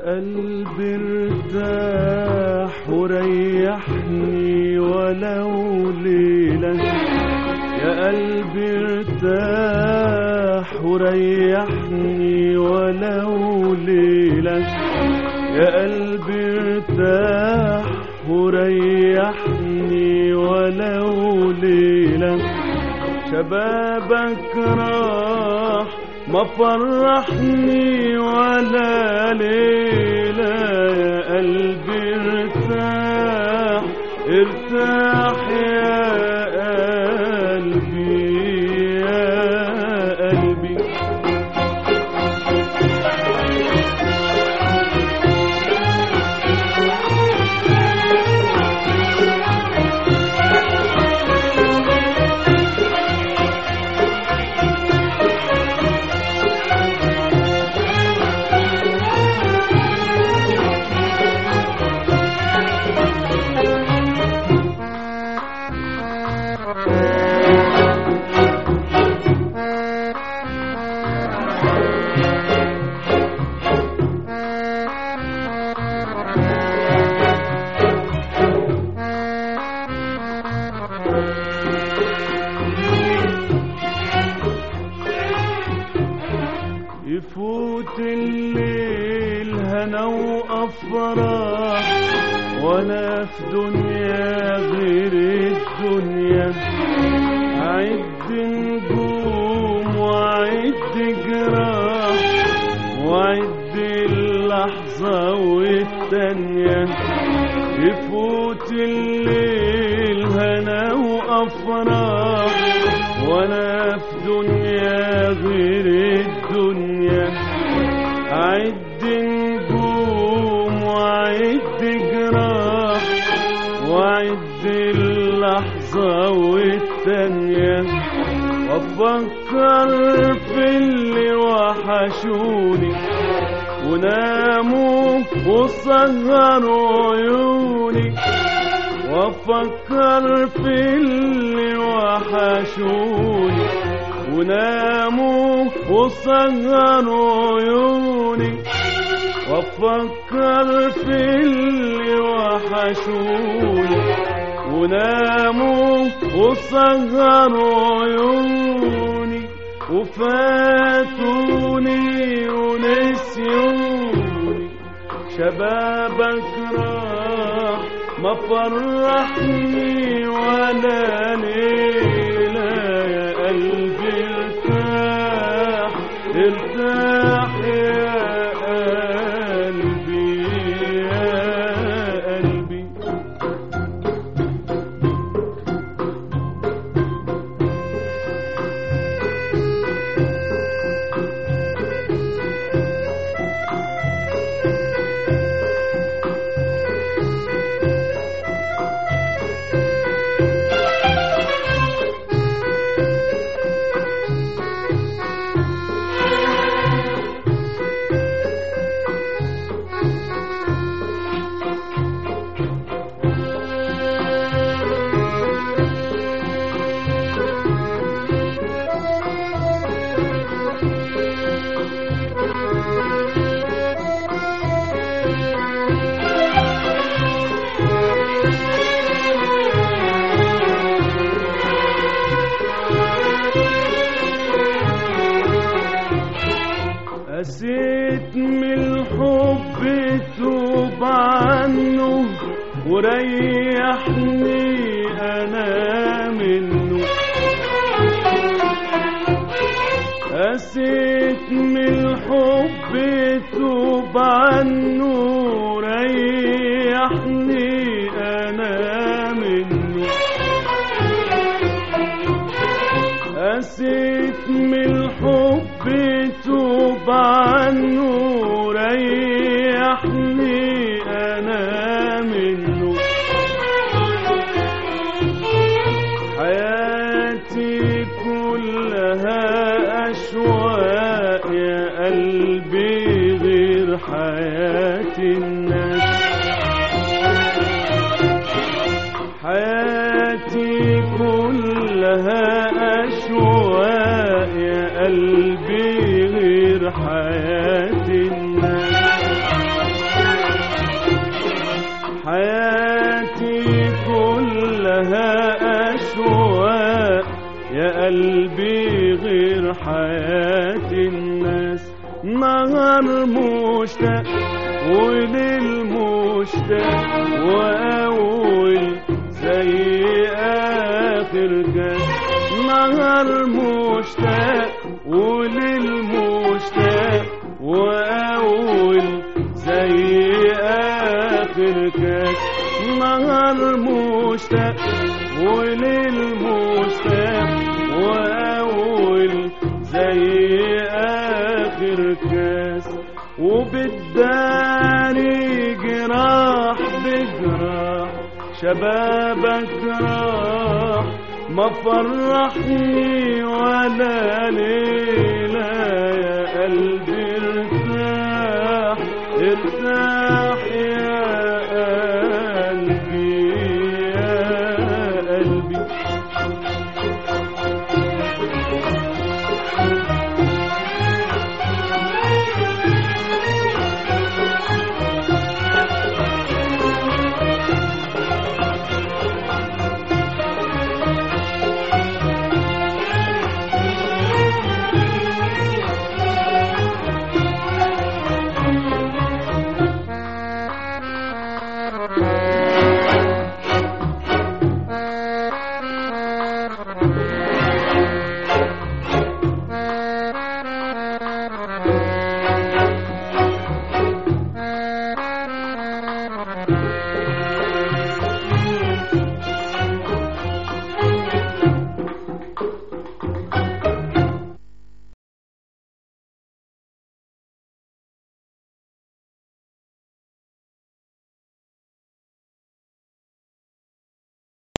قلبي ارتاح وريحني ولو ليلة، يا قلبي ارتاح وريحني ولو ليلة، يا قلبي ارتاح وريحني ولو ليلة. شبابك راح ما فرحني ولا ليلة، يا قلبي ارتاح ارتاح يا قلبي يا قلبي. يفوت الليل هنا وأفراح وأنا في دنيا غير الدنيا، أعد نجوم وأعد جراح وأعد اللحظة والتانية. يفوت الليل هنا وأفراح وأنا في دنيا غير الدنيا، أعد نجوم وأعد جراح وأعد اللحظة والتانية، وأفكر في اللي وحشوني وناموا وسهروا عيوني، وأفكر في اللي وحشوني وناموا وسهروا عيوني، وأفكر في اللي وحشوني وناموا وسهروا عيوني، وفاتوني ونسيوني. شبابك راح ما فرحني ولا ليلة، يا قلبي ارتاح ارتاح يا قلبي يا قلبي. قسيت من الحب توب عنه وريحني أنا منه، قسيت من الحب توب عنه وريحني أنا منه، قسيت من الحب توب عنه ريحني أنا منه. حياتي كلها أشواق يا قلبي غير حياة الناس، حياتي كلها أشواق يا قلبي غير حياة الناس. قلبي غير حياة الناس. نهار مشتاق وليل مشتاق وأول زي آخر كاس. نهار مشتاق وليل مشتاق وأول زي آخر كاس. نهار مشتاق وليل مشتاق وأول زي آخر كاس. وبالداري جراح بجراح شبابك راح، ما فرحني ولا ليلة يا قلبي ارتاح ارتاح.